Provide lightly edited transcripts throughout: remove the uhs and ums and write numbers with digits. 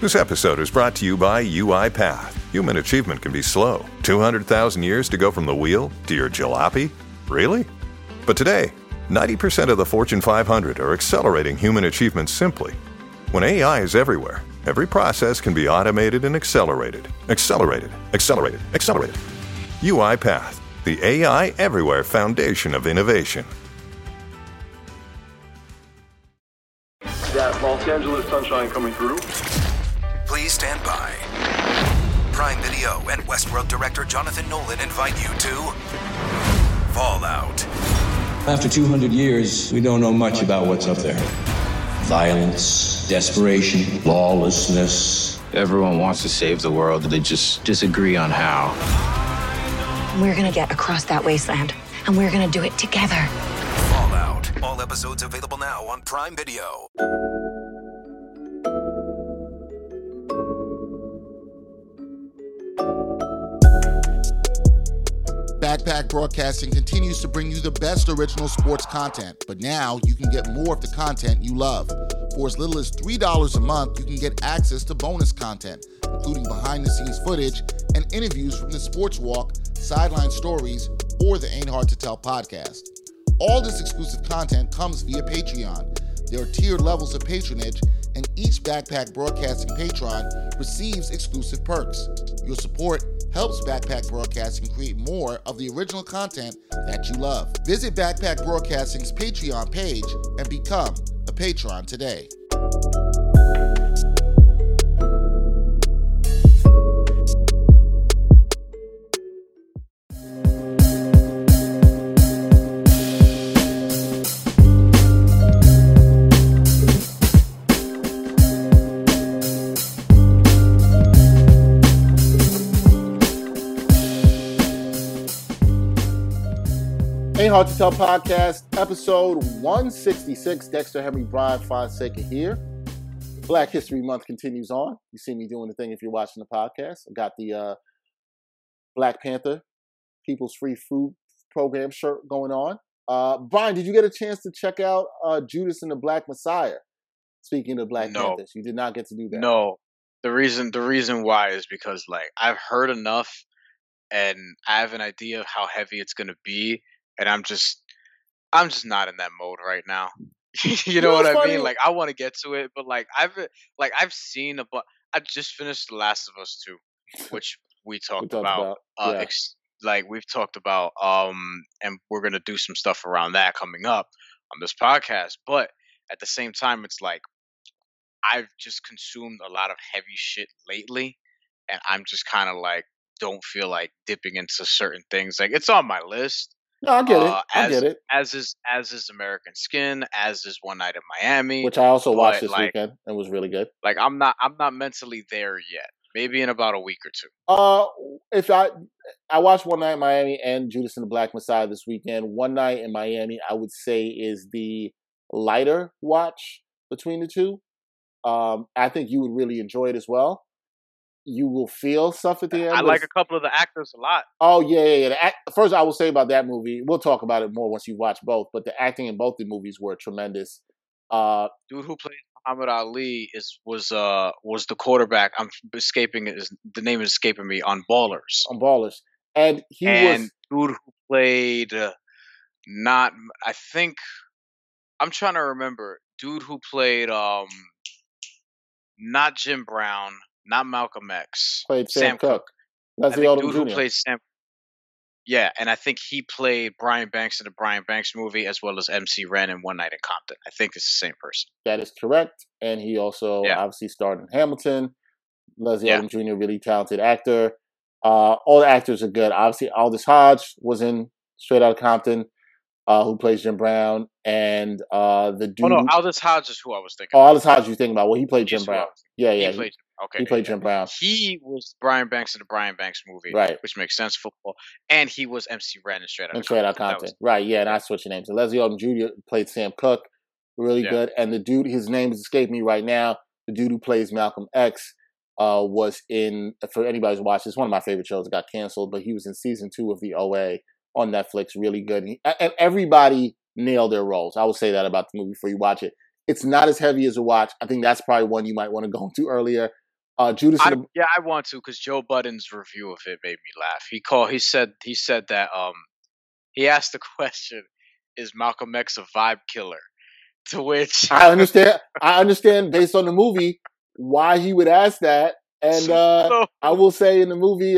This episode is brought to you by UiPath. Human achievement can be slow. 200,000 years to go from the wheel to your jalopy? Really? But today, 90% of the Fortune 500 are accelerating human achievement simply. When AI is everywhere, every process can be automated and accelerated. Accelerated. UiPath, the AI everywhere foundation of innovation. That Los Angeles sunshine coming through. Please stand by. Prime Video and Westworld director Jonathan Nolan invite you to Fallout. After 200 years, we don't know much about what's up there. Violence, desperation, lawlessness. Everyone wants to save the world, they just disagree on how. We're gonna get across that wasteland, and we're gonna do it together. Fallout. All episodes available now on Prime Video. Backpack Broadcasting continues to bring you the best original sports content, but now you can get more of the content you love. For as little as $3 a month, you can get access to bonus content, including behind-the-scenes footage and interviews from the Sports Walk, Sideline Stories, or the Ain't Hard to Tell podcast. All this exclusive content comes via Patreon. There are tiered levels of patronage, and each Backpack Broadcasting patron receives exclusive perks. Your support helps Backpack Broadcasting create more of the original content that you love. Visit Backpack Broadcasting's Patreon page and become a patron today. Ain't Hard to Tell podcast, episode 166. Dexter Henry Brian Fonseca here. Black History Month continues on. You see me doing the thing if you're watching the podcast. I got the Black Panther People's Free Food Program shirt going on. Brian, did you get a chance to check out Judas and the Black Messiah? Speaking of Black Panthers, you did not get to do that. No, the reason why is because I've heard enough, and I have an idea of how heavy it's gonna be. And I'm just not in that mode right now. You know what I mean? I want to get to it, but I've seen I just finished The Last of Us 2, which we talked about. We've talked about, and we're gonna do some stuff around that coming up on this podcast. But at the same time, it's I've just consumed a lot of heavy shit lately, and I'm just kind of don't feel like dipping into certain things. It's on my list. No, I get it. I get it. As is American Skin, as is One Night in Miami, which I also watched this weekend and was really good. I'm not mentally there yet. Maybe in about a week or two. If I watched One Night in Miami and Judas and the Black Messiah this weekend. One Night in Miami, I would say, is the lighter watch between the two. I think you would really enjoy it as well. You will feel stuff at the end. I like a couple of the actors a lot. Oh, yeah. First, I will say about that movie, we'll talk about it more once you watch both, but the acting in both the movies were tremendous. Dude who played Muhammad Ali was the quarterback. The name is escaping me, on Ballers. On Ballers. And dude who played I'm trying to remember. Dude who played not Jim Brown, not Malcolm X. Played Sam Cooke. That's the Odom Jr. Who played Sam. Yeah, and I think he played Brian Banks in the Brian Banks movie, as well as MC Ren in One Night in Compton. I think it's the same person. That is correct. And he also obviously starred in Hamilton. Leslie Odom Jr., really talented actor. All the actors are good. Obviously, Aldous Hodge was in Straight Outta Compton, who plays Jim Brown. And the dude... Oh, no, Aldous Hodge is who I was thinking about. Aldous Hodge you're thinking about. Well, he played Jim Brown. Yeah. He played Jim Brown. He was Brian Banks in the Brian Banks movie, right? Which makes sense for football. And he was MC Ren in Straight Outta Compton. Right, yeah, and I switched names. And Leslie Odom Jr. played Sam Cooke, really good. And the dude, his name is escaping me right now, the dude who plays Malcolm X was in, for anybody who's watched, it's one of my favorite shows that got canceled, but he was in season 2 of the OA on Netflix, really good. And everybody nailed their roles. I will say that about the movie before you watch it. It's not as heavy as a watch. I think that's probably one you might want to go into earlier. Judas and the... I want to because Joe Budden's review of it made me laugh. He said that he asked the question, "Is Malcolm X a vibe killer?" To which I understand based on the movie why he would ask that, and I will say in the movie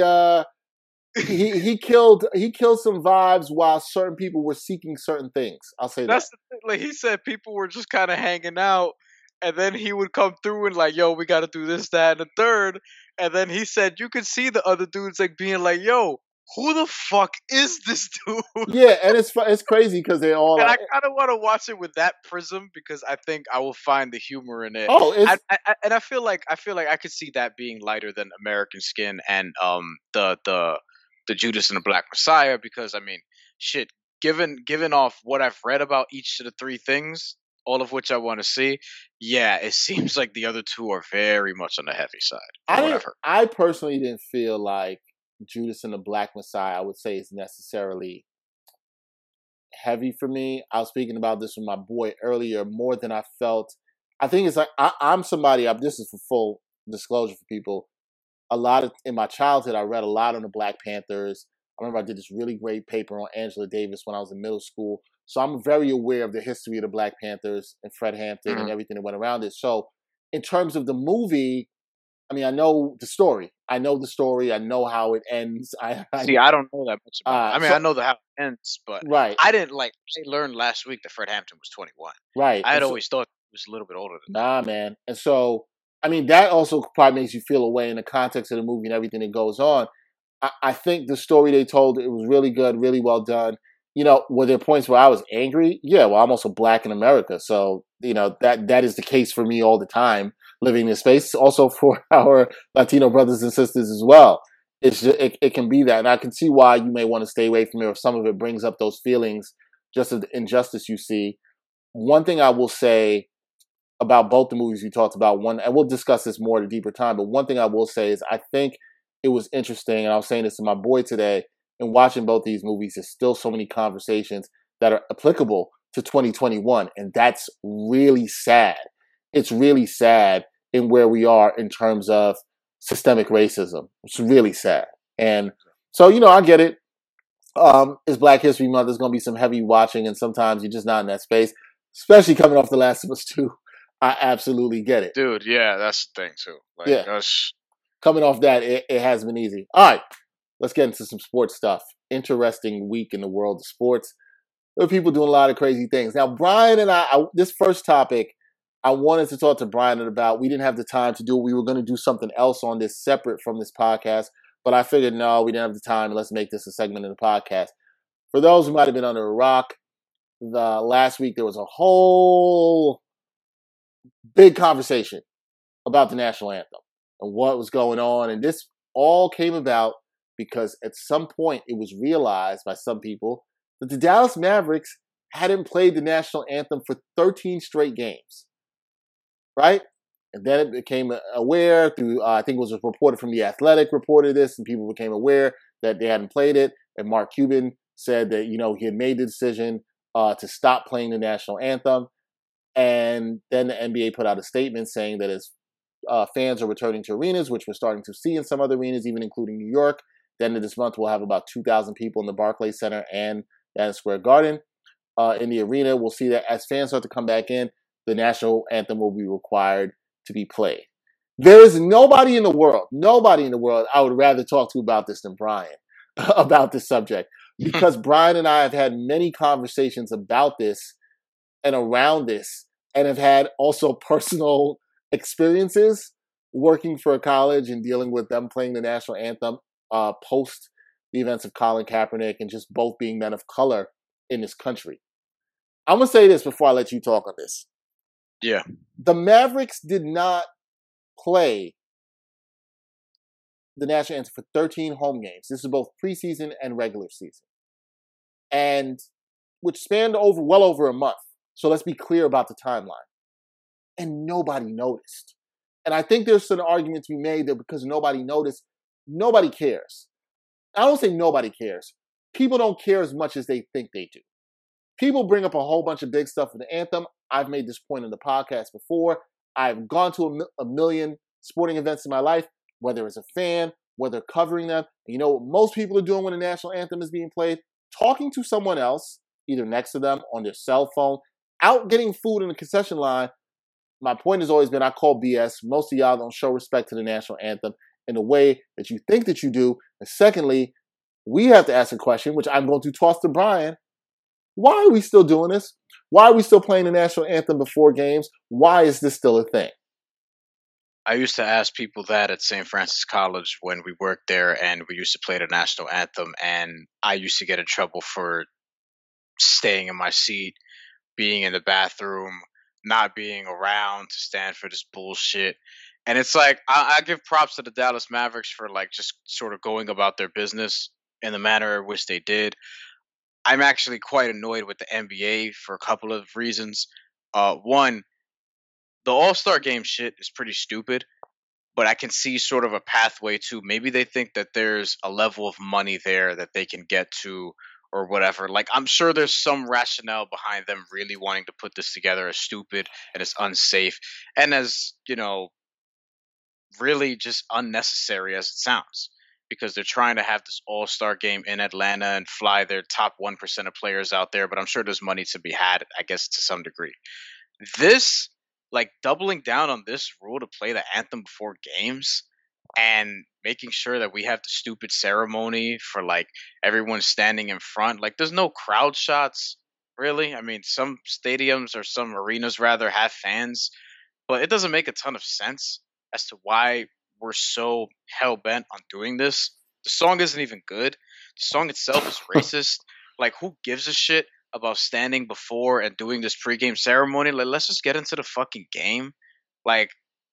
he killed some vibes while certain people were seeking certain things. I'll say that's the thing. Like he said, people were just kind of hanging out. And then he would come through and like, yo, we got to do this, that, and the third. And then he said, you could see the other dudes like being like, yo, who the fuck is this dude? Yeah, and it's crazy because they all. And I kind of want to watch it with that prism because I think I will find the humor in it. Oh, I feel like I could see that being lighter than American Skin and the Judas and the Black Messiah because I mean, shit, given off what I've read about each of the three things, all of which I want to see, yeah, it seems like the other two are very much on the heavy side. I personally didn't feel like Judas and the Black Messiah, I would say, is necessarily heavy for me. I was speaking about this with my boy earlier, more than I felt. I think it's like, I'm somebody, this is for full disclosure for people, in my childhood, I read a lot on the Black Panthers. I remember I did this really great paper on Angela Davis when I was in middle school. So I'm very aware of the history of the Black Panthers and Fred Hampton and everything that went around it. So in terms of the movie, I mean, I know the story. I know how it ends. I don't know that much about it. I know how it ends, but I didn't I learned last week that Fred Hampton was 21. Right. I had always thought he was a little bit older than that. Nah, man. And so, I mean, that also probably makes you feel a way in the context of the movie and everything that goes on. I think the story they told, it was really good, really well done. You know, were there points where I was angry? Yeah, well, I'm also Black in America. So, you know, that is the case for me all the time living in this space. Also for our Latino brothers and sisters as well. It's just, it can be that. And I can see why you may want to stay away from it if some of it brings up those feelings, just of the injustice you see. One thing I will say about both the movies you talked about, and we'll discuss this more at a deeper time, but one thing I will say is I think it was interesting, and I was saying this to my boy today, in watching both these movies, there's still so many conversations that are applicable to 2021, and that's really sad. It's really sad in where we are in terms of systemic racism. It's really sad. And so, you know, I get it. It's Black History Month. There's going to be some heavy watching, and sometimes you're just not in that space, especially coming off The Last of Us 2. I absolutely get it. Dude, yeah, that's the thing, too. Like, coming off that, it has been easy. All right, let's get into some sports stuff. Interesting week in the world of sports. There are people doing a lot of crazy things. Now, Brian and I this first topic, I wanted to talk to Brian about. We didn't have the time to do it. We were going to do something else on this separate from this podcast, but I figured, no, we didn't have the time. Let's make this a segment of the podcast. For those who might have been under a rock, last week there was a whole big conversation about the national anthem and what was going on. And this all came about because at some point it was realized by some people that the Dallas Mavericks hadn't played the national anthem for 13 straight games. Right? And then it became aware through, I think it was reported from The Athletic reported this, and people became aware that they hadn't played it. And Mark Cuban said that, you know, he had made the decision to stop playing the national anthem. And then the NBA put out a statement saying that as fans are returning to arenas, which we're starting to see in some other arenas, even including New York, the end of this month we'll have about 2,000 people in the Barclays Center and Madison Square Garden in the arena. We'll see that as fans start to come back in, the national anthem will be required to be played. There is nobody in the world I would rather talk to about this than Brian, about this subject, because Brian and I have had many conversations about this and around this, and have had also personal experiences working for a college and dealing with them playing the national anthem post the events of Colin Kaepernick and just both being men of color in this country. I'm going to say this before I let you talk on this. Yeah. The Mavericks did not play the national anthem for 13 home games. This is both preseason and regular season. And which spanned well over a month. So let's be clear about the timeline. And nobody noticed. And I think there's an argument to be made that because nobody noticed, nobody cares. I don't say nobody cares. People don't care as much as they think they do. People bring up a whole bunch of big stuff for the anthem. I've made this point in the podcast before. I've gone to a million sporting events in my life, whether as a fan, whether covering them. You know what most people are doing when the national anthem is being played? Talking to someone else, either next to them, on their cell phone, out getting food in the concession line. My point has always been I call BS. Most of y'all don't show respect to the national anthem in the way that you think that you do. And secondly, we have to ask a question, which I'm going to toss to Brian. Why are we still doing this? Why are we still playing the national anthem before games? Why is this still a thing? I used to ask people that at St. Francis College when we worked there, and we used to play the national anthem, and I used to get in trouble for staying in my seat, being in the bathroom, not being around to stand for this bullshit. And it's like, I give props to the Dallas Mavericks for like just sort of going about their business in the manner in which they did. I'm actually quite annoyed with the NBA for a couple of reasons. One, the All-Star game shit is pretty stupid, but I can see sort of a pathway to maybe they think that there's a level of money there that they can get to or whatever. Like, I'm sure there's some rationale behind them really wanting to put this together as stupid and as unsafe and as, you know, really just unnecessary as it sounds, because they're trying to have this all-star game in Atlanta and fly their top 1% of players out there, but I'm sure there's money to be had, I guess, to some degree. This, like, doubling down on this rule to play the anthem before games and making sure that we have the stupid ceremony for, like, everyone standing in front. Like, there's no crowd shots, really. I mean, some stadiums or some arenas, rather, have fans, but it doesn't make a ton of sense as to why we're so hell-bent on doing this. The song isn't even good. The song itself is racist. Like, who gives a shit about standing before and doing this pregame ceremony? Like, let's just get into the fucking game. Like,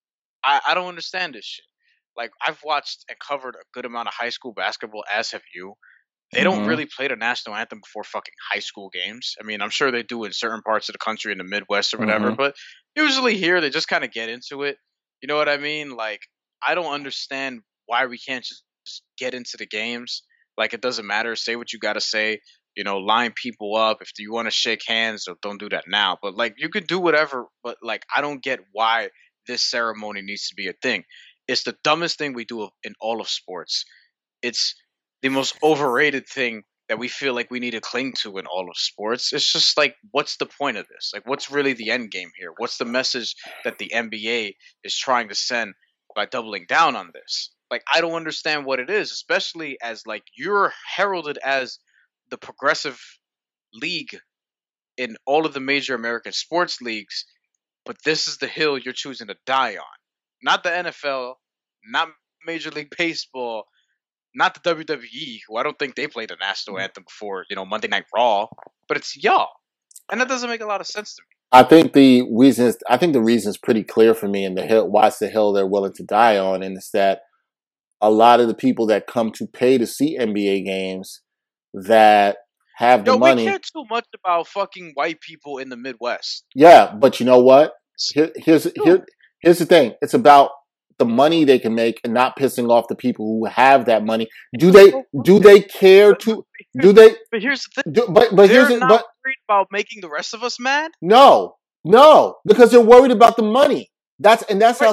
I don't understand this shit. Like, I've watched and covered a good amount of high school basketball, as have you. They don't really play the national anthem before fucking high school games. I mean, I'm sure they do in certain parts of the country, in the Midwest or whatever, but usually here they just kind of get into it. You know what I mean? Like, I don't understand why we can't just get into the games. Like, it doesn't matter. Say what you got to say. You know, line people up. If you want to shake hands, don't do that now. But, like, you could do whatever. But, like, I don't get why this ceremony needs to be a thing. It's the dumbest thing we do in all of sports. It's the most overrated thing that we feel like we need to cling to in all of sports. It's just like, what's the point of this? Like, what's really the end game here? What's the message that the NBA is trying to send by doubling down on this? Like, I don't understand what it is, especially as, like, you're heralded as the progressive league in all of the major American sports leagues, but this is the hill you're choosing to die on. Not the NFL, not Major League Baseball, not the WWE, who I don't think they played the national anthem before, you know, Monday Night Raw, but it's y'all. And that doesn't make a lot of sense to me. I think the reason is pretty clear for me, and the hill, why it's the hill they're willing to die on, and it's that a lot of the people that come to pay to see NBA games that have the money. We care too much about fucking white people in the Midwest. Yeah, but you know what? Here's the thing. It's about the money they can make and not pissing off the people who have that money. Do they care to? Do they? But here's the thing. They're not worried about making the rest of us mad. No, because they're worried about the money. That's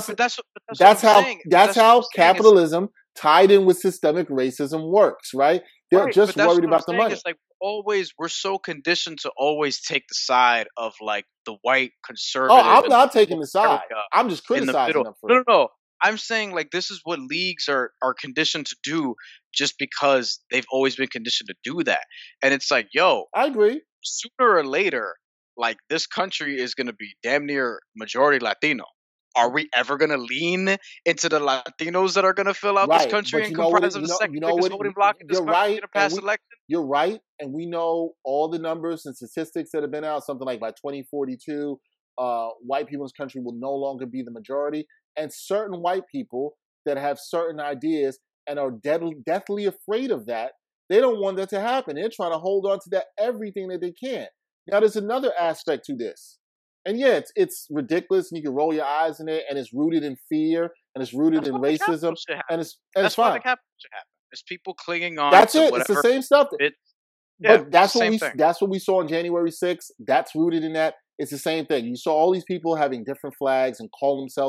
how capitalism tied in with systemic racism works, right? They're just worried about the money. It's like we're so conditioned to always take the side of, like, the white conservative. Oh, I'm not taking the side. I'm just criticizing them for it. No. I'm saying, like, this is what leagues are conditioned to do just because they've always been conditioned to do that. And it's like, yo, I agree. Sooner or later, like, this country is going to be damn near majority Latino. Are we ever going to lean into the Latinos that are going to fill out this country and comprise of the second biggest voting bloc in this country in a past election? You're right. And we know all the numbers and statistics that have been out. Something like by 2042, white people in this country will no longer be the majority. And certain white people that have certain ideas and are deathly afraid of that, they don't want that to happen. They're trying to hold on to that everything that they can. Now, there's another aspect to this. And yeah, it's ridiculous, and you can roll your eyes in it, and it's rooted in fear, and it's rooted in racism, and it's fine. That's why the capital should happen. It's people clinging on. That's to it. Whatever. It's the same stuff. But that's what we saw on January 6th. That's rooted in that. It's the same thing. You saw all these people having different flags and call themselves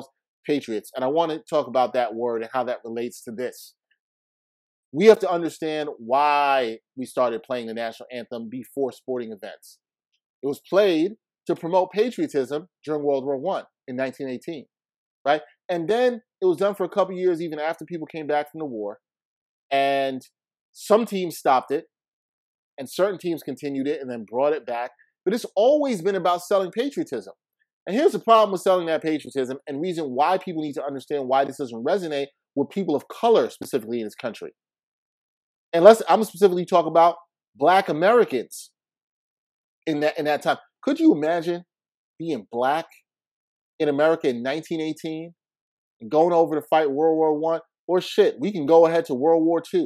patriots. And I want to talk about that word and how that relates to this. We have to understand why we started playing the national anthem before sporting events. It was played to promote patriotism during World War I in 1918, right? And then it was done for a couple years even after people came back from the war. And some teams stopped it, and certain teams continued it and then brought it back. But it's always been about selling patriotism. And here's the problem with selling that patriotism and reason why people need to understand why this doesn't resonate with people of color specifically in this country. And I'm specifically talk about Black Americans in that time. Could you imagine being Black in America in 1918 and going over to fight World War I? Or shit, we can go ahead to World War II.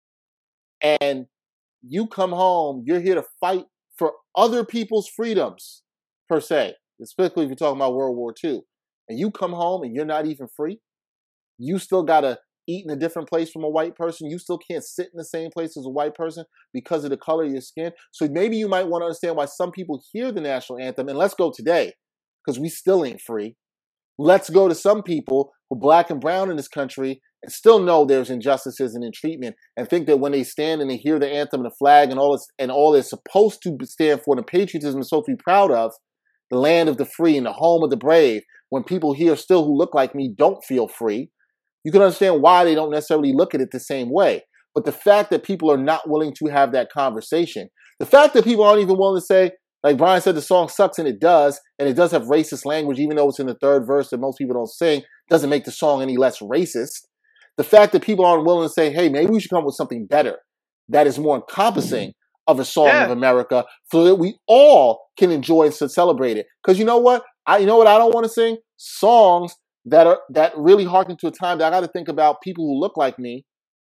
And you come home, you're here to fight for other people's freedoms, per se. Especially if you're talking about World War II. And you come home and you're not even free. You still got to eat in a different place from a white person. You still can't sit in the same place as a white person because of the color of your skin. So maybe you might want to understand why some people hear the national anthem. And let's go today, because we still ain't free. Let's go to some people who are Black and brown in this country and still know there's injustices and in treatment and think that when they stand and they hear the anthem and the flag and all it's supposed to stand for, the patriotism is supposed to be proud of, the land of the free and the home of the brave, when people here still who look like me don't feel free, you can understand why they don't necessarily look at it the same way. But the fact that people are not willing to have that conversation, the fact that people aren't even willing to say, like Brian said, the song sucks, and it does have racist language, even though it's in the third verse that most people don't sing, doesn't make the song any less racist. The fact that people aren't willing to say, hey, maybe we should come up with something better that is more encompassing of a song of America so that we all can enjoy and celebrate it. Because you know what? I don't want to sing? Songs that really harken to a time that I got to think about people who look like me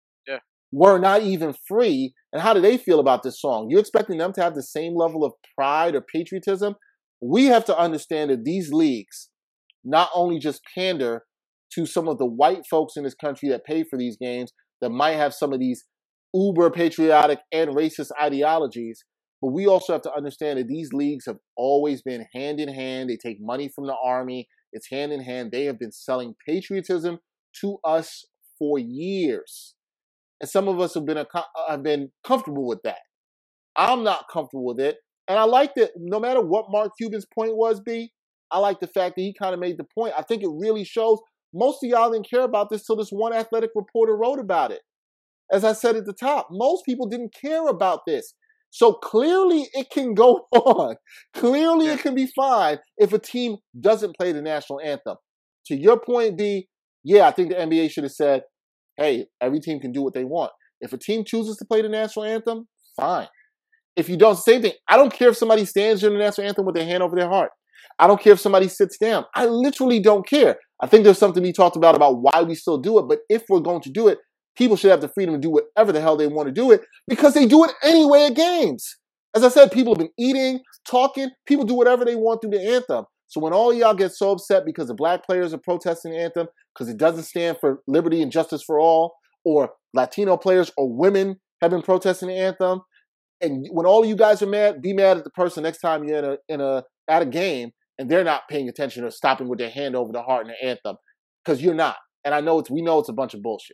were not even free. And how do they feel about this song? You're expecting them to have the same level of pride or patriotism? We have to understand that these leagues not only just pander to some of the white folks in this country that pay for these games that might have some of these uber patriotic and racist ideologies, but we also have to understand that these leagues have always been hand in hand. They take money from the army. It's hand in hand. They have been selling patriotism to us for years. And some of us have been comfortable with that. I'm not comfortable with it. And I like that no matter what Mark Cuban's point was, B, I like the fact that he kind of made the point. I think it really shows most of y'all didn't care about this till this one athletic reporter wrote about it. As I said at the top, most people didn't care about this. So clearly it can go on. Clearly it can be fine if a team doesn't play the national anthem. To your point, B, yeah, I think the NBA should have said, hey, every team can do what they want. If a team chooses to play the national anthem, fine. If you don't, same thing. I don't care if somebody stands during the national anthem with their hand over their heart. I don't care if somebody sits down. I literally don't care. I think there's something to be talked about why we still do it. But if we're going to do it, people should have the freedom to do whatever the hell they want to do it because they do it anyway at games. As I said, people have been eating, talking. People do whatever they want through the anthem. So when all y'all get so upset because the black players are protesting the anthem because it doesn't stand for liberty and justice for all, or Latino players or women have been protesting the anthem, and when all of you guys are mad, be mad at the person next time you're at a game and they're not paying attention or stopping with their hand over the heart in the anthem, because you're not. And we know it's a bunch of bullshit.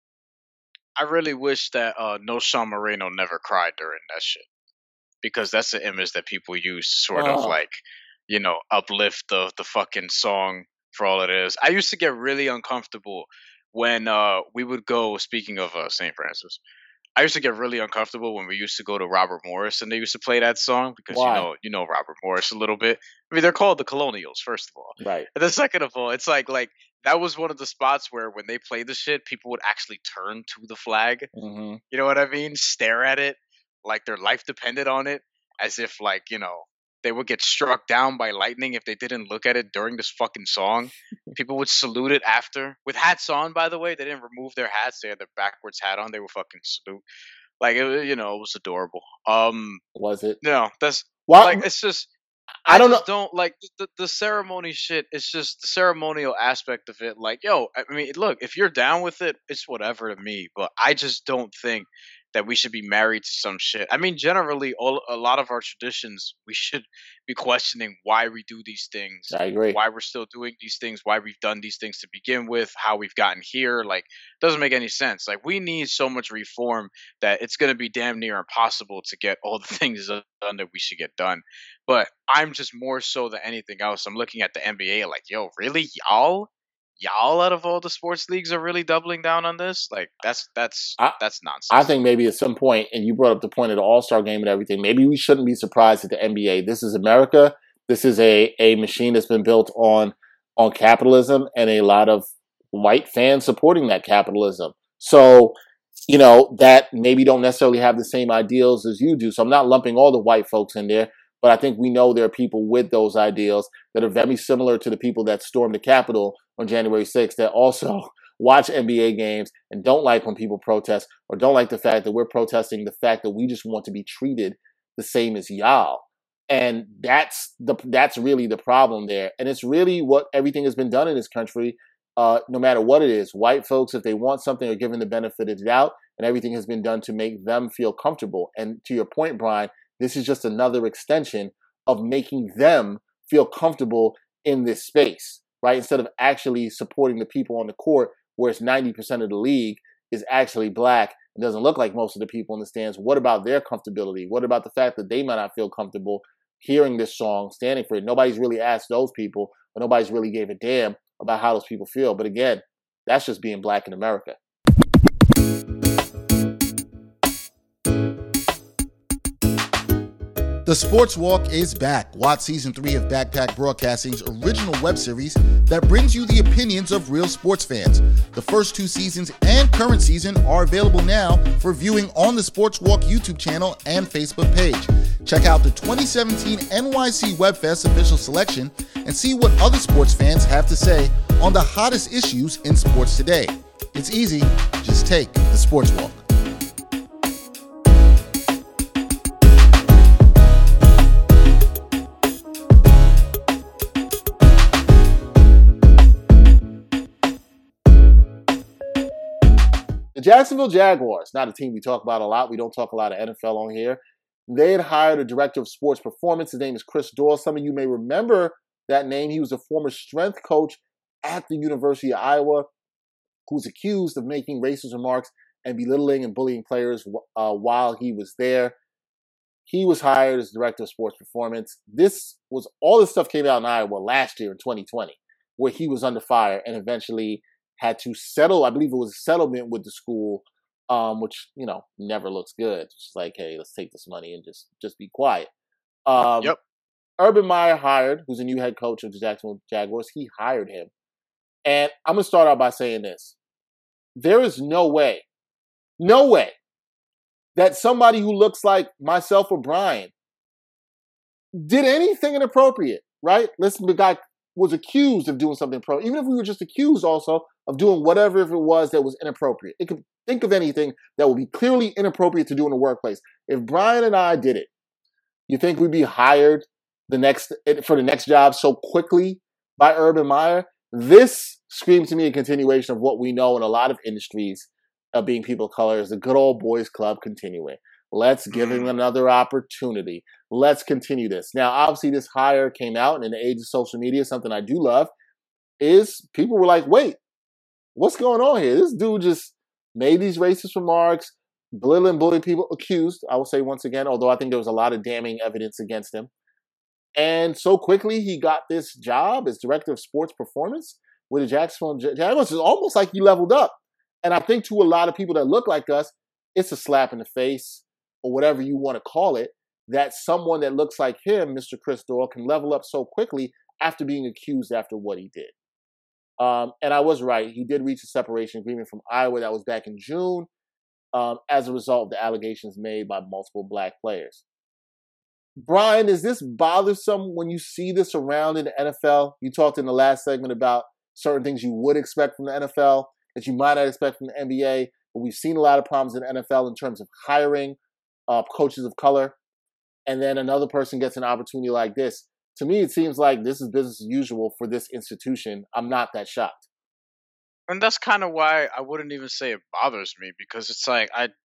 I really wish that No Sean Moreno never cried during that shit, because that's the image that people use to sort of like, uplift the fucking song for all it is. I used to get really uncomfortable when we would go, speaking of St. Francis, I used to get really uncomfortable when we used to go to Robert Morris and they used to play that song because you know Robert Morris a little bit. I mean, they're called the Colonials, first of all. Right. And then second of all, it's like that was one of the spots where when they played the shit, people would actually turn to the flag. Mm-hmm. You know what I mean? Stare at it like their life depended on it, as if they would get struck down by lightning if they didn't look at it during this fucking song. People would salute it after. With hats on, by the way. They didn't remove their hats. They had their backwards hat on. They would fucking salute. Like, it was adorable. Was it? No, that's... What? Like, it's just... I don't know. Don't like the ceremony shit. It's just the ceremonial aspect of it. Like, yo, I mean, look, if you're down with it, it's whatever to me. But I just don't think that we should be married to some shit. I mean, generally, a lot of our traditions, we should be questioning why we do these things, I agree. why we're still doing these things, why we've done these things to begin with, how we've gotten here. Like, doesn't make any sense. Like, we need so much reform that it's going to be damn near impossible to get all the things done that we should get done. But I'm just more so than anything else, I'm looking at the NBA like, yo, really, y'all out of all the sports leagues are really doubling down on this? Like, that's nonsense. I think maybe at some point, and you brought up the point of the All-Star game and everything, maybe we shouldn't be surprised at the NBA. This is America. This is a machine that's been built on capitalism and a lot of white fans supporting that capitalism. So, that maybe don't necessarily have the same ideals as you do. So I'm not lumping all the white folks in there, but I think we know there are people with those ideals that are very similar to the people that stormed the Capitol on January 6th that also watch NBA games and don't like when people protest, or don't like the fact that we're protesting the fact that we just want to be treated the same as y'all. And that's really the problem there. And it's really what everything has been done in this country, no matter what it is. White folks, if they want something, are given the benefit of the doubt, and everything has been done to make them feel comfortable. And to your point, Brian, this is just another extension of making them feel comfortable in this space, right? Instead of actually supporting the people on the court, whereas 90% of the league is actually black and doesn't look like most of the people in the stands. What about their comfortability? What about the fact that they might not feel comfortable hearing this song, standing for it? Nobody's really asked those people, or nobody's really gave a damn about how those people feel. But again, that's just being black in America. The Sports Walk is back. Watch Season 3 of Backpack Broadcasting's original web series that brings you the opinions of real sports fans. The first 2 seasons and current season are available now for viewing on the Sports Walk YouTube channel and Facebook page. Check out the 2017 NYC WebFest official selection and see what other sports fans have to say on the hottest issues in sports today. It's easy. Just take the Sports Walk. The Jacksonville Jaguars, not a team we talk about a lot. We don't talk a lot of NFL on here. They had hired a director of sports performance. His name is Chris Doyle. Some of you may remember that name. He was a former strength coach at the University of Iowa who was accused of making racist remarks and belittling and bullying players while he was there. He was hired as director of sports performance. All this stuff came out in Iowa last year in 2020, where he was under fire and eventually had to settle. I believe it was a settlement with the school, which, never looks good. It's like, hey, let's take this money and just be quiet. Yep. Urban Meyer who's a new head coach of the Jacksonville Jaguars. He hired him. And I'm going to start out by saying this. There is no way that somebody who looks like myself or Brian did anything inappropriate, right? Listen, the guy was accused of doing something inappropriate. Even if we were just accused also of doing whatever it was that was inappropriate. It could think of anything that would be clearly inappropriate to do in the workplace. If Brian and I did it, you think we'd be hired for the next job so quickly by Urban Meyer? This screams to me a continuation of what we know in a lot of industries of being people of color is the good old boys club continuing. Let's give him another opportunity. Let's continue this. Now, obviously, this hire came out, and in the age of social media, something I do love is people were like, wait, what's going on here? This dude just made these racist remarks, belittling, bullying people, accused, I will say once again, although I think there was a lot of damning evidence against him. And so quickly, he got this job as director of sports performance with the Jacksonville Jaguars. It's almost like he leveled up. And I think to a lot of people that look like us, it's a slap in the face, or whatever you want to call it, that someone that looks like him, Mr. Chris Doyle, can level up so quickly after being accused after what he did. And I was right. He did reach a separation agreement from Iowa. That was back in June as a result of the allegations made by multiple black players. Brian, is this bothersome when you see this around in the NFL? You talked in the last segment about certain things you would expect from the NFL that you might not expect from the NBA, but we've seen a lot of problems in the NFL in terms of hiring coaches of color, and then another person gets an opportunity like this. To me, it seems like this is business as usual for this institution. I'm not that shocked. And that's kind of why I wouldn't even say it bothers me, because it's like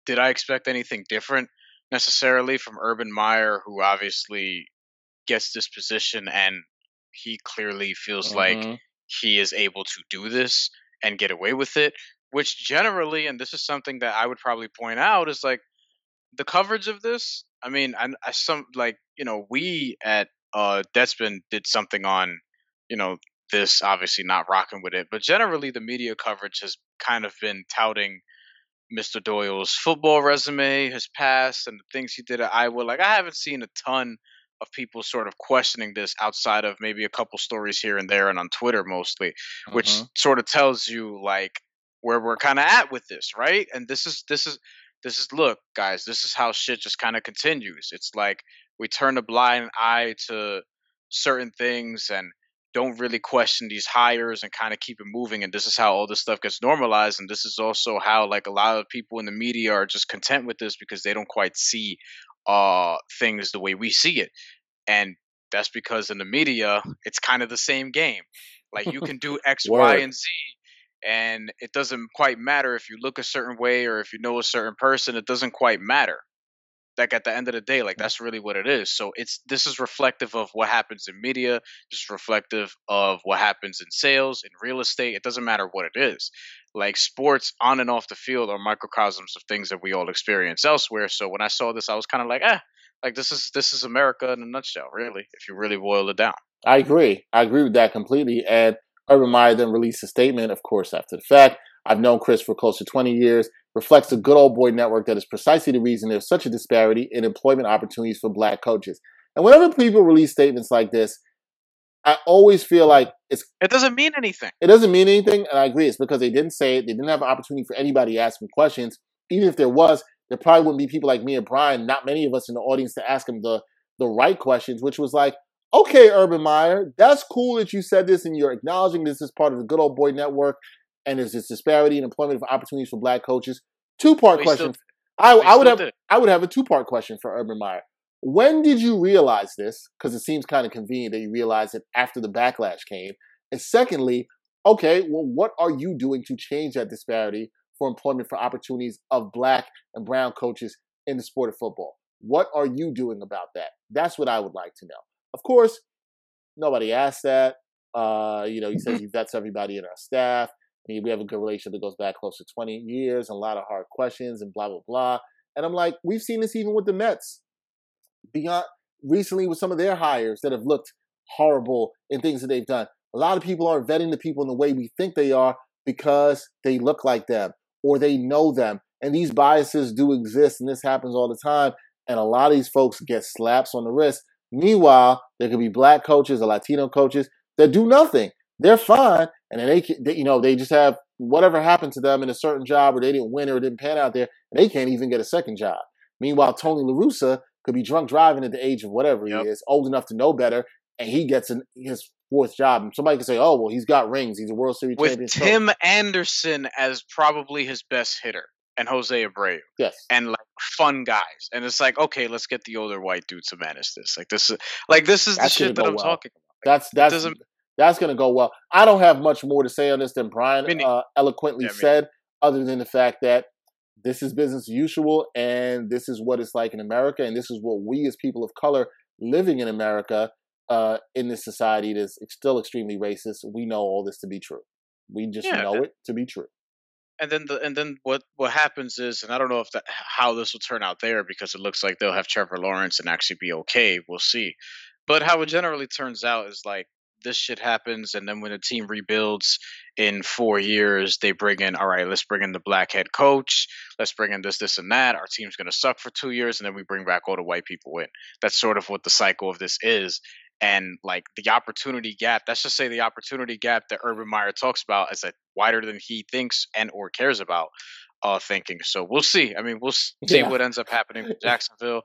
did I expect anything different necessarily from Urban Meyer, who obviously gets this position and he clearly feels like Mm-hmm. he is able to do this and get away with it, which generally, and this is something that I would probably point out, is like the coverage of this. I mean, I some like, we at Deadspin did something on, this, obviously not rocking with it, but generally the media coverage has kind of been touting Mr. Doyle's football resume, his past, and the things he did at Iowa. Like, I haven't seen a ton of people sort of questioning this outside of maybe a couple stories here and there and on Twitter mostly, which sort of tells you like where we're kind of at with this, right? And this is look, guys, this is how shit just kind of continues. It's like we turn a blind eye to certain things and don't really question these hires and kind of keep it moving. And this is how all this stuff gets normalized. And this is also how like a lot of people in the media are just content with this because they don't quite see things the way we see it. And that's because in the media, it's kind of the same game. Like you can do X, Y, and Z, and it doesn't quite matter if you look a certain way or if you know a certain person. It doesn't quite matter. Like at the end of the day, like that's really what it is. So this is reflective of what happens in media, just reflective of what happens in sales, in real estate. It doesn't matter what it is. Like sports on and off the field are microcosms of things that we all experience elsewhere. So when I saw this, I was kind of like, like this is America in a nutshell, really, if you really boil it down. I agree with that completely. And Urban Meyer then released a statement, of course, after the fact. I've known Chris for close to 20 years. Reflects a good old boy network that is precisely the reason there's such a disparity in employment opportunities for black coaches. And whenever people release statements like this, I always feel like it doesn't mean anything. It doesn't mean anything, and I agree. It's because they didn't say it. They didn't have an opportunity for anybody to ask them questions. Even if there was, there probably wouldn't be people like me and Brian, not many of us in the audience, to ask them the right questions, which was like, okay, Urban Meyer, that's cool that you said this and you're acknowledging this is part of the good old boy network. And there's this disparity in employment for opportunities for black coaches. Two-part question. I would have a two-part question for Urban Meyer. When did you realize this? Because it seems kind of convenient that you realized it after the backlash came. And secondly, okay, well, what are you doing to change that disparity for employment for opportunities of black and brown coaches in the sport of football? What are you doing about that? That's what I would like to know. Of course, nobody asked that. He says he vets everybody in our staff. We have a good relationship that goes back close to 20 years and a lot of hard questions and blah, blah, blah. And I'm like, we've seen this even with the Mets. Beyond recently with some of their hires that have looked horrible in things that they've done. A lot of people aren't vetting the people in the way we think they are because they look like them or they know them. And these biases do exist, and this happens all the time. And a lot of these folks get slaps on the wrist. Meanwhile, there could be black coaches or Latino coaches that do nothing. They're fine, and then they just have whatever happened to them in a certain job, or they didn't win or it didn't pan out there, and they can't even get a second job. Meanwhile, Tony La Russa could be drunk driving at the age of whatever he is, old enough to know better, and he gets his fourth job. And somebody can say, "Oh, well, he's got rings. He's a World Series champion." With Tim Anderson as probably his best hitter, and Jose Abreu, yes, and like fun guys, and it's like, okay, let's get the older white dude to manage this. This is the shit that I'm talking about. That's going to go well. I don't have much more to say on this than Brian eloquently said, other than the fact that this is business as usual, and this is what it's like in America, and this is what we as people of color living in America, in this society that's still extremely racist, we know all this to be true. We just know it to be true. And then what happens is, and I don't know how this will turn out there, because it looks like they'll have Trevor Lawrence and actually be okay. We'll see. But how it generally turns out is like, this shit happens, and then when a team rebuilds in 4 years, they bring in, all right, let's bring in the black head coach, let's bring in this, and that. Our team's going to suck for 2 years, and then we bring back all the white people in. That's sort of what the cycle of this is. And like the opportunity gap, let's just say the opportunity gap that Urban Meyer talks about is like wider than he thinks and or cares about thinking. So we'll see. I mean, we'll see what ends up happening with Jacksonville.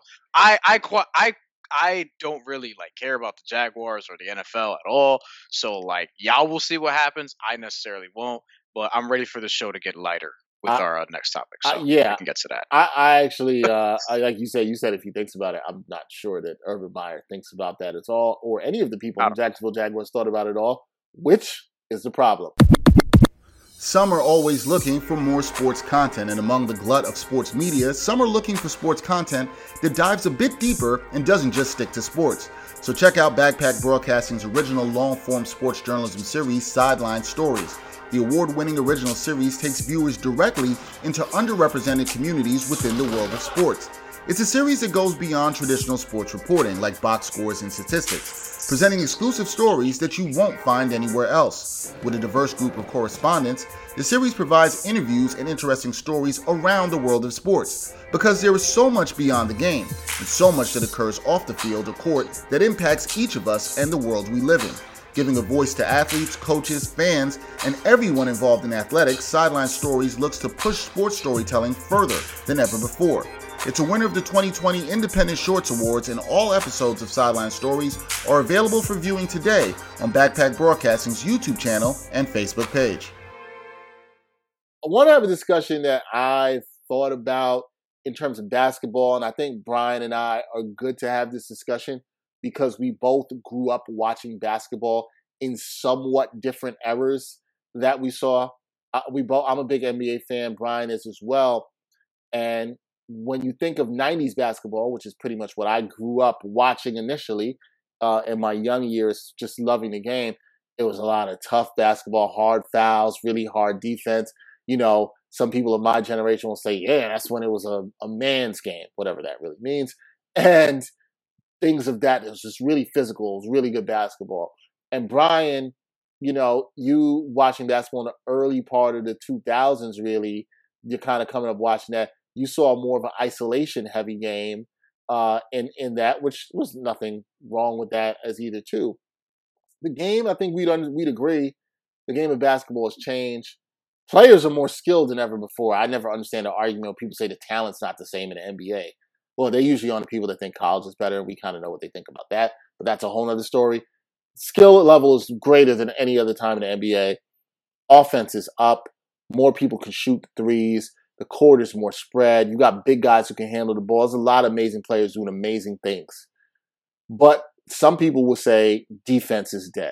I don't really like care about the Jaguars or the NFL at all. So like y'all will see what happens. I necessarily won't, but I'm ready for the show to get lighter with our next topic. So we can get to that. I actually, like you said if he thinks about it, I'm not sure that Urban Meyer thinks about that at all, or any of the people in Jacksonville Jaguars thought about it all, which is the problem. Some are always looking for more sports content, and among the glut of sports media, some are looking for sports content that dives a bit deeper and doesn't just stick to sports. So check out Backpack Broadcasting's original long-form sports journalism series, Sideline Stories. The award-winning original series takes viewers directly into underrepresented communities within the world of sports. It's a series that goes beyond traditional sports reporting, like box scores and statistics, presenting exclusive stories that you won't find anywhere else. With a diverse group of correspondents, the series provides interviews and interesting stories around the world of sports, because there is so much beyond the game, and so much that occurs off the field or court that impacts each of us and the world we live in. Giving a voice to athletes, coaches, fans, and everyone involved in athletics, Sideline Stories looks to push sports storytelling further than ever before. It's a winner of the 2020 Independent Shorts Awards, and all episodes of Sideline Stories are available for viewing today on Backpack Broadcasting's YouTube channel and Facebook page. I want to have a discussion that I've thought about in terms of basketball, and I think Brian and I are good to have this discussion because we both grew up watching basketball in somewhat different eras that we saw. I'm a big NBA fan. Brian is as well. And when you think of 90s basketball, which is pretty much what I grew up watching initially in my young years, just loving the game, it was a lot of tough basketball, hard fouls, really hard defense. You know, some people of my generation will say, yeah, that's when it was a man's game, whatever that really means. And things of that. It was just really physical. It was really good basketball. And Brian, you know, you watching basketball in the early part of the 2000s, really, you're kind of coming up watching that. You saw more of an isolation-heavy game in that, which was nothing wrong with that as either, too. The game, I think we'd agree, the game of basketball has changed. Players are more skilled than ever before. I never understand the argument when people say the talent's not the same in the NBA. Well, they're usually on the people that think college is better, and we kind of know what they think about that. But that's a whole other story. Skill level is greater than any other time in the NBA. Offense is up. More people can shoot the threes. The court is more spread. You got big guys who can handle the ball. There's a lot of amazing players doing amazing things. But some people will say defense is dead.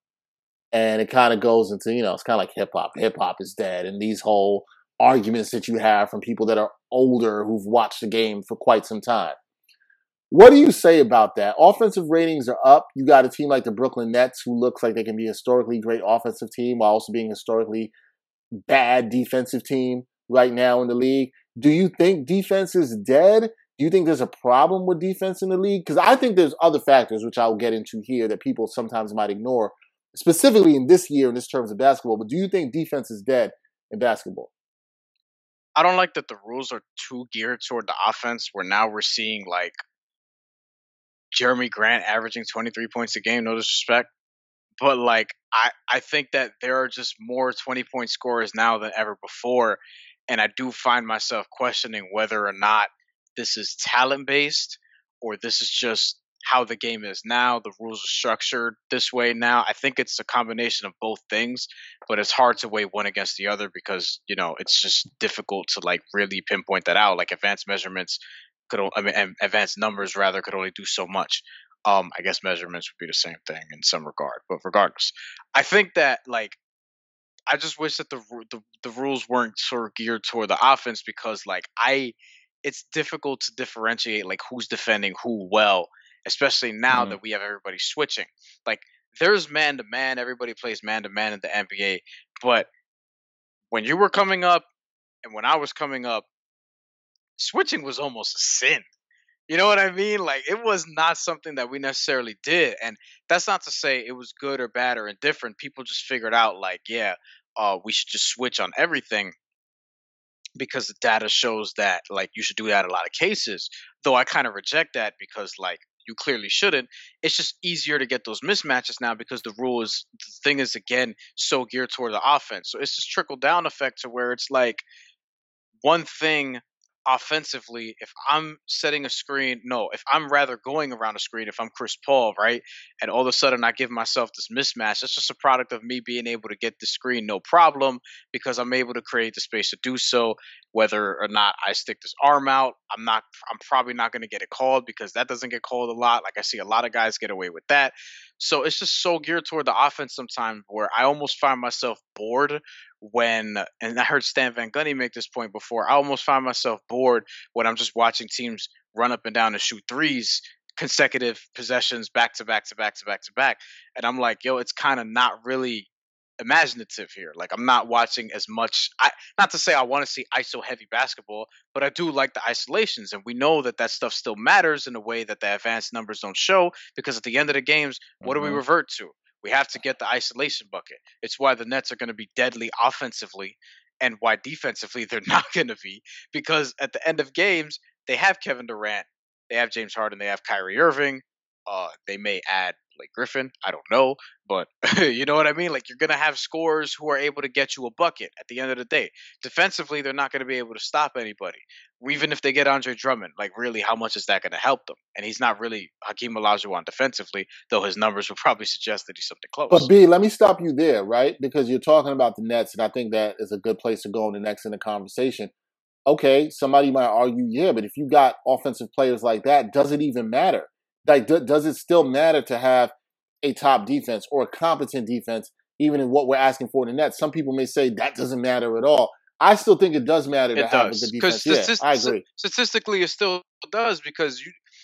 And it kind of goes into, you know, it's kind of like hip-hop. Hip-hop is dead. And these whole arguments that you have from people that are older who've watched the game for quite some time. What do you say about that? Offensive ratings are up. You got a team like the Brooklyn Nets who looks like they can be a historically great offensive team while also being a historically bad defensive team right now in the league. Do you think defense is dead? Do you think there's a problem with defense in the league? Because I think there's other factors, which I'll get into here, that people sometimes might ignore, specifically in this year in this terms of basketball. But do you think defense is dead in basketball? I don't like that the rules are too geared toward the offense, where now we're seeing like Jeremy Grant averaging 23 points a game, no disrespect. But like I think that there are just more 20-point scorers now than ever before. And I do find myself questioning whether or not this is talent based or this is just how the game is now. The rules are structured this way now. I think it's a combination of both things, but it's hard to weigh one against the other because, you know, it's just difficult to like really pinpoint that out. Like advanced measurements advanced numbers rather could only do so much. I guess measurements would be the same thing in some regard, but regardless, I think that like I just wish that the rules weren't sort of geared toward the offense because like it's difficult to differentiate like who's defending who well, especially now that we have everybody switching. Like there's man to man, everybody plays man to man in the NBA, but when you were coming up and when I was coming up, switching was almost a sin. You know what I mean? Like it was not something that we necessarily did. And that's not to say it was good or bad or indifferent. People just figured out like, yeah, we should just switch on everything because the data shows that like you should do that in a lot of cases. Though I kind of reject that because like you clearly shouldn't. It's just easier to get those mismatches now because the thing is again so geared toward the offense. So it's just trickle down effect to where it's like one thing offensively, if I'm setting a screen, if I'm rather going around a screen, if I'm Chris Paul, right, and all of a sudden I give myself this mismatch, it's just a product of me being able to get the screen no problem because I'm able to create the space to do so. Whether or not I stick this arm out, I'm probably not going to get it called because that doesn't get called a lot. Like I see a lot of guys get away with that. So it's just so geared toward the offense sometimes where I almost find myself bored when, and I heard Stan Van Gundy make this point before, I almost find myself bored when I'm just watching teams run up and down and shoot threes consecutive possessions back to back to back to back to back. And I'm like, yo, it's kind of not really imaginative here. Like I'm not watching as much. Not to say I want to see ISO heavy basketball, but I do like the isolations, and we know that that stuff still matters in a way that the advanced numbers don't show. Because at the end of the games, what do we revert to? We have to get the isolation bucket. It's why the Nets are going to be deadly offensively, and why defensively they're not going to be. Because at the end of games, they have Kevin Durant, they have James Harden, they have Kyrie Irving. They may add Blake Griffin. I don't know, but you know what I mean? Like you're going to have scorers who are able to get you a bucket at the end of the day. Defensively, they're not going to be able to stop anybody. Even if they get Andre Drummond, like really, how much is that going to help them? And he's not really Hakeem Olajuwon defensively, though his numbers would probably suggest that he's something close. But B, let me stop you there, right? Because you're talking about the Nets, and I think that is a good place to go in the next in the conversation. Okay, somebody might argue, yeah, but if you got offensive players like that, does it even matter? Like, does it still matter to have a top defense or a competent defense, even in what we're asking for in the Nets? Some people may say that doesn't matter at all. I still think it does matter to have a good defense. Yeah, I agree. Statistically, it still does because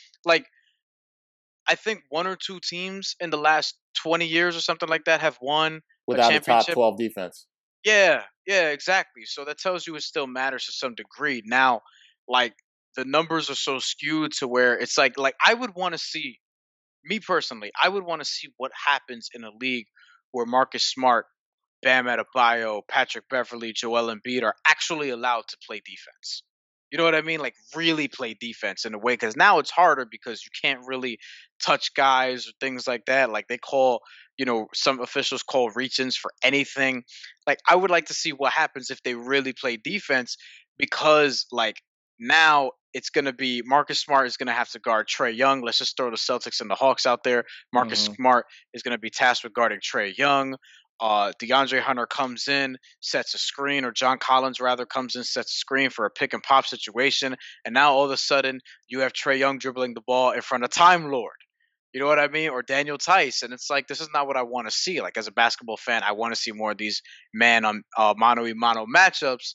I think one or two teams in the last 20 years or something like that have won without a championship. Top 12 defense. Yeah, exactly. So that tells you it still matters to some degree. Now, like, the numbers are so skewed to where it's like I would want to see, me personally, I would want to see what happens in a league where Marcus Smart, Bam Adebayo, Patrick Beverly, Joel Embiid are actually allowed to play defense. You know what I mean? Like really play defense in a way, because now it's harder because you can't really touch guys or things like that. Like they call, some officials call reach-ins for anything. Like I would like to see what happens if they really play defense, because like now it's going to be Marcus Smart is going to have to guard Trae Young. Let's just throw the Celtics and the Hawks out there. Marcus Smart is going to be tasked with guarding Trae Young. DeAndre Hunter comes in, sets a screen, or John Collins rather comes in, sets a screen for a pick and pop situation. And now all of a sudden you have Trae Young dribbling the ball in front of Time Lord. You know what I mean? Or Daniel Tice. And it's like, this is not what I want to see. Like as a basketball fan, I want to see more of these mano-a-mano matchups.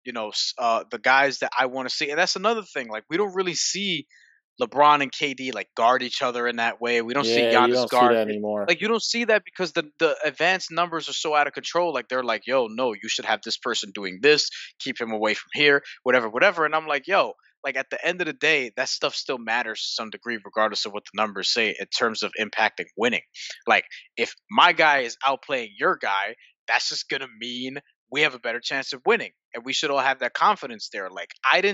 The guys that I want to see. And that's another thing. Like we don't really see LeBron and KD like guard each other in that way. We don't see Giannis guard see that anymore. Like you don't see that because the advanced numbers are so out of control. Like they're like, yo, no, you should have this person doing this, keep him away from here, whatever. And I'm like, yo, like at the end of the day, that stuff still matters to some degree, regardless of what the numbers say in terms of impacting winning. Like if my guy is outplaying your guy, that's just gonna mean we have a better chance of winning. And we should all have that confidence there. Like,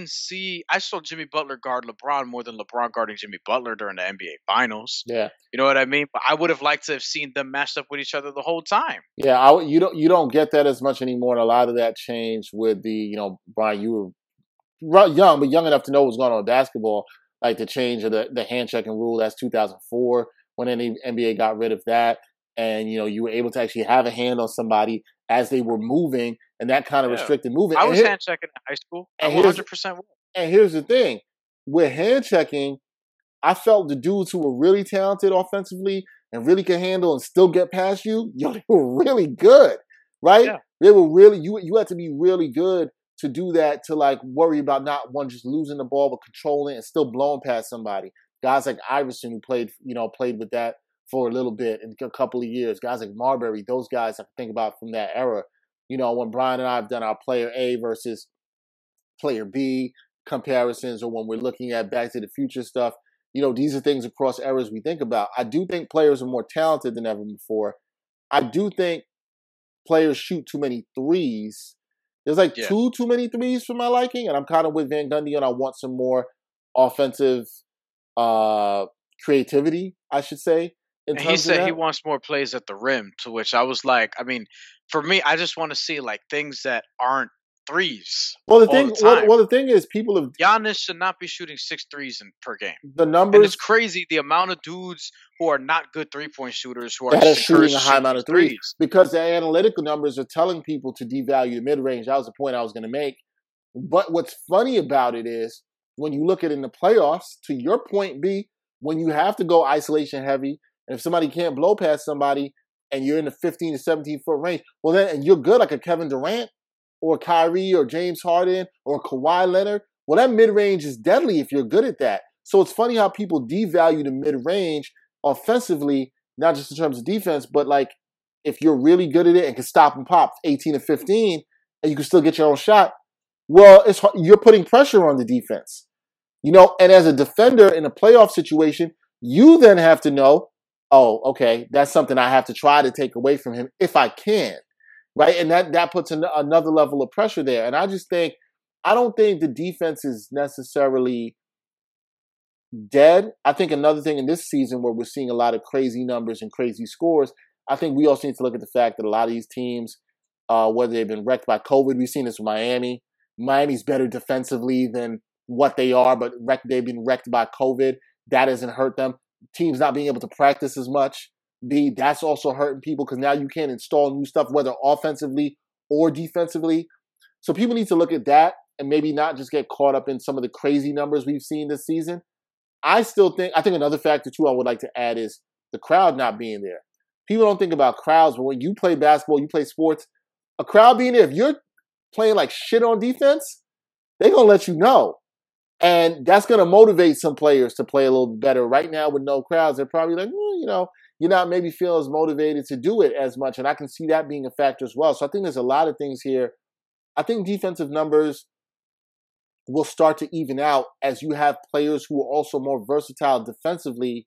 I saw Jimmy Butler guard LeBron more than LeBron guarding Jimmy Butler during the NBA Finals. Yeah. You know what I mean? But I would have liked to have seen them matched up with each other the whole time. Yeah, you don't get that as much anymore. And a lot of that changed with the, Brian, you were young, but young enough to know what's going on in basketball, like the change of the hand-checking rule. That's 2004 when the NBA got rid of that. And, you were able to actually have a hand on somebody as they were moving, and that kind of restricted movement. I was hand-checking in high school. I 100% was. And here's the thing. With hand-checking, I felt the dudes who were really talented offensively and really could handle and still get past you, they were really good, right? Yeah. They were really, you had to be really good to do that, to like worry about not one just losing the ball, but controlling and still blowing past somebody. Guys like Iverson who played with that for a little bit in a couple of years. Guys like Marbury, those guys I can think about from that era. When Brian and I have done our player A versus player B comparisons, or when we're looking at Back to the Future stuff, these are things across eras we think about. I do think players are more talented than ever before. I do think players shoot too many threes. There's too many threes for my liking, and I'm kind of with Van Gundy, and I want some more offensive creativity, I should say. And he said he wants more plays at the rim, to which I was like, I mean, for me, I just want to see like things that aren't threes. Well, the thing is, people have Giannis should not be shooting 6 threes per game. The numbers, and it's crazy the amount of dudes who are not good 3-point shooters who are shooting a high amount of threes because the analytical numbers are telling people to devalue the mid range. That was the point I was going to make. But what's funny about it is when you look at it in the playoffs, to your point, B, when you have to go isolation heavy. And if somebody can't blow past somebody, and you're in the 15 to 17 foot range, well then, and you're good like a Kevin Durant or Kyrie or James Harden or Kawhi Leonard, well that mid-range is deadly if you're good at that. So it's funny how people devalue the mid-range offensively, not just in terms of defense, but like if you're really good at it and can stop and pop 18 to 15 and you can still get your own shot, well, you're putting pressure on the defense. You know, and as a defender in a playoff situation, you then have to know, oh, okay, that's something I have to try to take away from him if I can, right? And that puts another level of pressure there. And I don't think the defense is necessarily dead. I think another thing in this season where we're seeing a lot of crazy numbers and crazy scores, I think we also need to look at the fact that a lot of these teams, whether they've been wrecked by COVID, we've seen this with Miami. Miami's better defensively than what they are, but they've been wrecked by COVID. That hasn't hurt them. Teams not being able to practice as much. That's also hurting people because now you can't install new stuff, whether offensively or defensively. So people need to look at that and maybe not just get caught up in some of the crazy numbers we've seen this season. I think another factor too I would like to add is the crowd not being there. People don't think about crowds, but when you play basketball, you play sports, a crowd being there, if you're playing like shit on defense, they're going to let you know. And that's going to motivate some players to play a little better. Right now with no crowds, they're probably like, you're not maybe feeling as motivated to do it as much. And I can see that being a factor as well. So I think there's a lot of things here. I think defensive numbers will start to even out as you have players who are also more versatile defensively,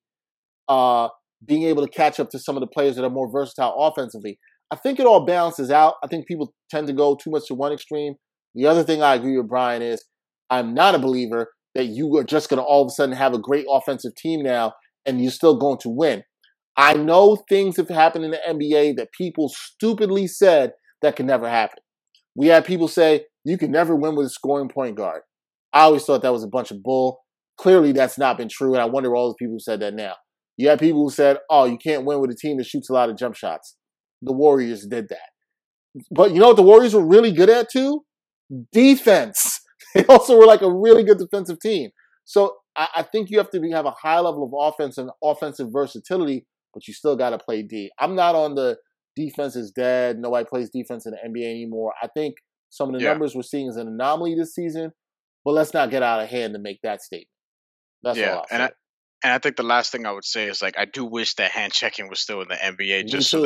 being able to catch up to some of the players that are more versatile offensively. I think it all balances out. I think people tend to go too much to one extreme. The other thing I agree with Brian is I'm not a believer that you are just going to all of a sudden have a great offensive team now and you're still going to win. I know things have happened in the NBA that people stupidly said that can never happen. We had people say, you can never win with a scoring point guard. I always thought that was a bunch of bull. Clearly, that's not been true, and I wonder all the people who said that now. You had people who said, oh, you can't win with a team that shoots a lot of jump shots. The Warriors did that. But you know what the Warriors were really good at, too? Defense. They also were like a really good defensive team. So I think you have to have a high level of offense and offensive versatility, but you still got to play D. I'm not on the defense is dead. Nobody plays defense in the NBA anymore. I think some of the numbers we're seeing is an anomaly this season, but let's not get out of hand to make that statement. That's all I'll say. And I think the last thing I would say is, like, I do wish that hand checking was still in the NBA just so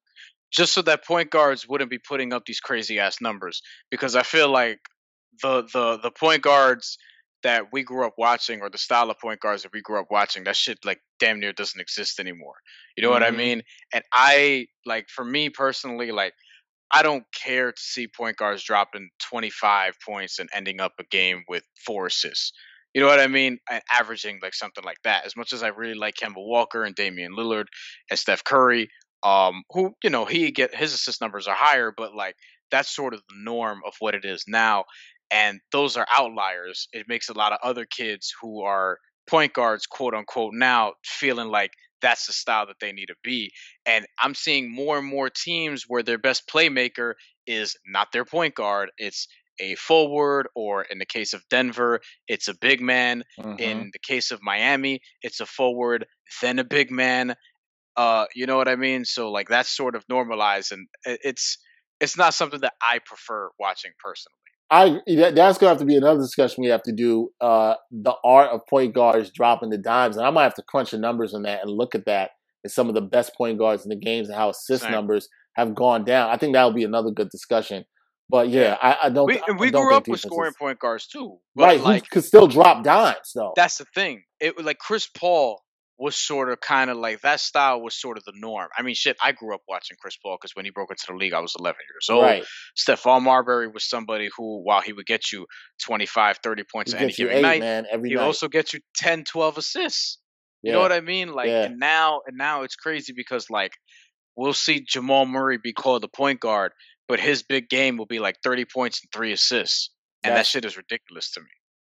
that point guards wouldn't be putting up these crazy ass numbers, because I feel like the point guards that we grew up watching, or the style of point guards that we grew up watching, that shit like damn near doesn't exist anymore. You know what I mean? And I, like, for me personally, like, I don't care to see point guards dropping 25 points and ending up a game with 4 assists. You know what I mean? And averaging like something like that. As much as I really like Kemba Walker and Damian Lillard and Steph Curry, who, you know, his assist numbers are higher, but like that's sort of the norm of what it is now. And those are outliers. It makes a lot of other kids who are point guards, quote unquote, now feeling like that's the style that they need to be. And I'm seeing more and more teams where their best playmaker is not their point guard. It's a forward, or in the case of Denver, it's a big man. In the case of Miami, it's a forward, then a big man. You know what I mean? So like that's sort of normalized, and it's not something that I prefer watching personally. That's going to have to be another discussion we have to do, the art of point guards dropping the dimes. And I might have to crunch the numbers on that and look at that as some of the best point guards in the games and how assist numbers have gone down. I think that will be another good discussion. But yeah, I don't. We grew up with scoring point guards too, right? Like, who could still drop dimes though. That's the thing. It was like Chris Paul was sort of kind of like that style was sort of the norm. I mean, shit, I grew up watching Chris Paul because when he broke into the league, I was 11 years old. Right. Stephon Marbury was somebody who, while he would get you 25, 30 points any given night, he also gets you 10, 12 assists. You know what I mean? Like, and now it's crazy because like we'll see Jamal Murray be called the point guard, but his big game will be like 30 points and 3 assists. And that shit is ridiculous to me.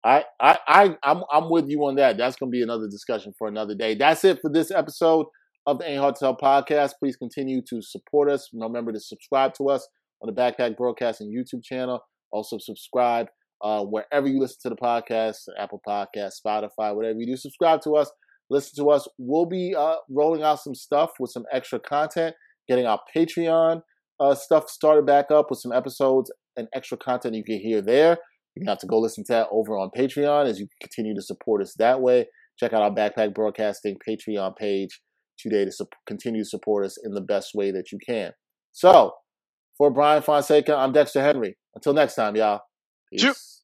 I'm with you on that. That's going to be another discussion for another day. That's it for this episode of the Ain't Hard to Tell podcast. Please continue to support us. Remember to subscribe to us on the Backpack Broadcasting YouTube channel. Also subscribe wherever you listen to the podcast, Apple Podcasts, Spotify, whatever you do. Subscribe to us. Listen to us. We'll be rolling out some stuff with some extra content, getting our Patreon stuff started back up with some episodes and extra content you can hear there. You have to go listen to that over on Patreon as you continue to support us that way. Check out our Backpack Broadcasting Patreon page today to continue to support us in the best way that you can. So, for Brian Fonseca, I'm Dexter Henry. Until next time, y'all. Peace.